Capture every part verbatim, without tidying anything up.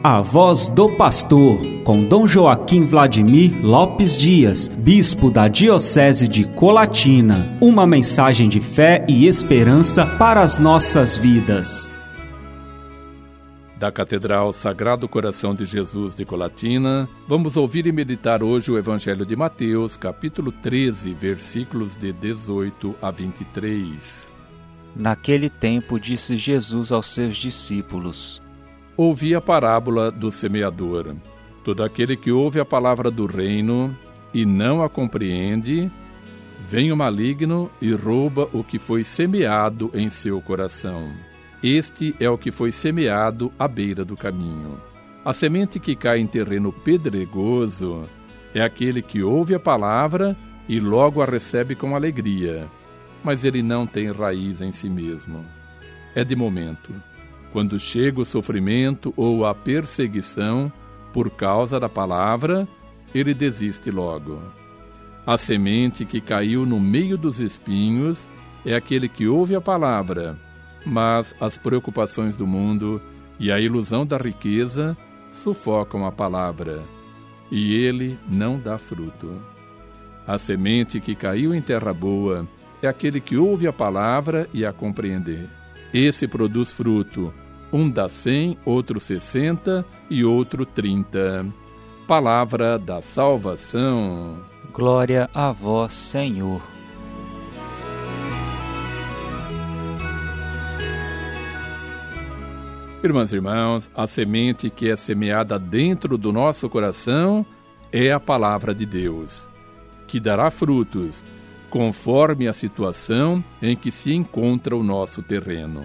A Voz do Pastor, com Dom Joaquim Vladimir Lopes Dias, bispo da Diocese de Colatina. Uma mensagem de fé e esperança para as nossas vidas. Da Catedral Sagrado Coração de Jesus de Colatina, vamos ouvir e meditar hoje o Evangelho de Mateus, capítulo treze, versículos de dezoito a vinte e três. Naquele tempo disse Jesus aos seus discípulos: Ouvi a parábola do semeador. Todo aquele que ouve a palavra do reino e não a compreende, vem o maligno e rouba o que foi semeado em seu coração. Este é o que foi semeado à beira do caminho. A semente que cai em terreno pedregoso é aquele que ouve a palavra e logo a recebe com alegria, mas ele não tem raiz em si mesmo. É de momento. Quando chega o sofrimento ou a perseguição por causa da palavra, ele desiste logo. A semente que caiu no meio dos espinhos é aquele que ouve a palavra, mas as preocupações do mundo e a ilusão da riqueza sufocam a palavra, e ele não dá fruto. A semente que caiu em terra boa é aquele que ouve a palavra e a compreende. Esse produz fruto, um dá cem, outro sessenta e outro trinta. Palavra da salvação. Glória a vós, Senhor. Irmãs e irmãos, a semente que é semeada dentro do nosso coração é a palavra de Deus, que dará frutos conforme a situação em que se encontra o nosso terreno.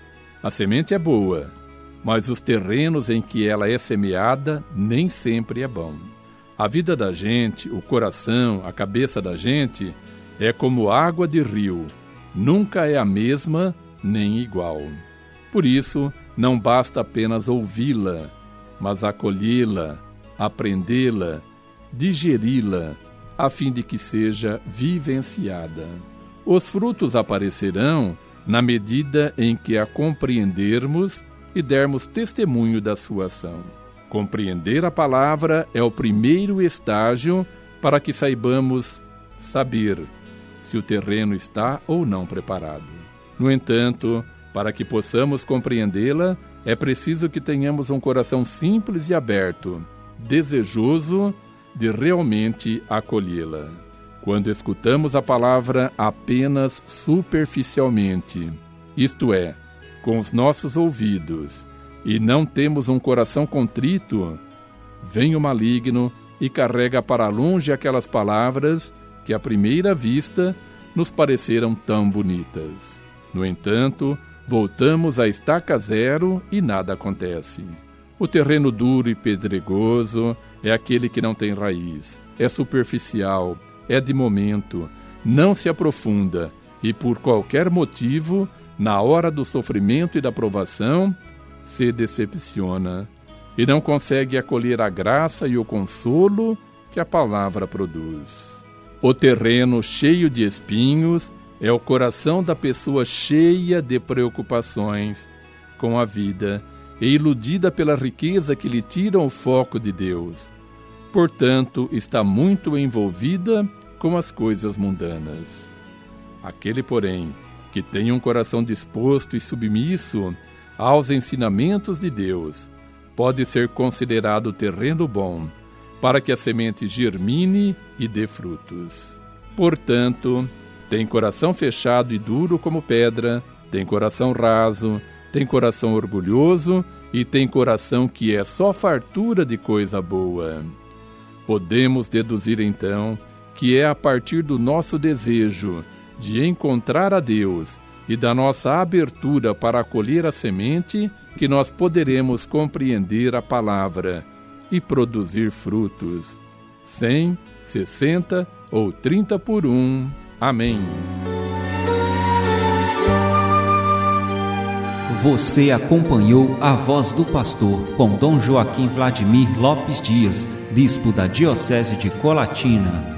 A semente é boa, mas os terrenos em que ela é semeada nem sempre é bom. A vida da gente, o coração, a cabeça da gente é como água de rio, nunca é a mesma nem igual. Por isso, não basta apenas ouvi-la, mas acolhê-la, aprendê-la, digeri-la, a fim de que seja vivenciada. Os frutos aparecerão na medida em que a compreendermos e dermos testemunho da sua ação. Compreender a palavra é o primeiro estágio para que saibamos saber se o terreno está ou não preparado. No entanto, para que possamos compreendê-la, é preciso que tenhamos um coração simples e aberto, desejoso de realmente acolhê-la. Quando escutamos a palavra apenas superficialmente, isto é, com os nossos ouvidos, e não temos um coração contrito, vem o maligno e carrega para longe aquelas palavras que à primeira vista nos pareceram tão bonitas. No entanto, voltamos à estaca zero e nada acontece. O terreno duro e pedregoso é aquele que não tem raiz, é superficial, é de momento, não se aprofunda e, por qualquer motivo, na hora do sofrimento e da provação, se decepciona e não consegue acolher a graça e o consolo que a palavra produz. O terreno cheio de espinhos é o coração da pessoa cheia de preocupações com a vida e iludida pela riqueza que lhe tira o foco de Deus. Portanto, está muito envolvida com as coisas mundanas. Aquele, porém, que tem um coração disposto e submisso aos ensinamentos de Deus, pode ser considerado terreno bom, para que a semente germine e dê frutos. Portanto, tem coração fechado e duro como pedra, tem coração raso, tem coração orgulhoso e tem coração que é só fartura de coisa boa. Podemos deduzir então que é a partir do nosso desejo de encontrar a Deus e da nossa abertura para acolher a semente que nós poderemos compreender a palavra e produzir frutos. Cem, sessenta ou trinta por um. Amém. Você acompanhou A Voz do Pastor com Dom Joaquim Vladimir Lopes Dias, bispo da Diocese de Colatina.